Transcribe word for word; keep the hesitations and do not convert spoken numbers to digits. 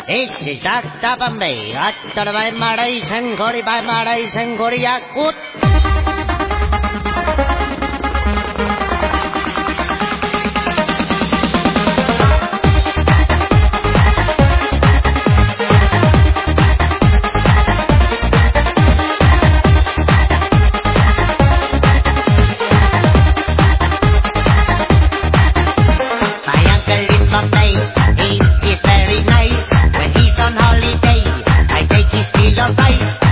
It's Doctor Bombay, Doctor by Marai Sankori by Marai Sankori Yakut. He is very nice. When he's on holiday, I take his bill of rice.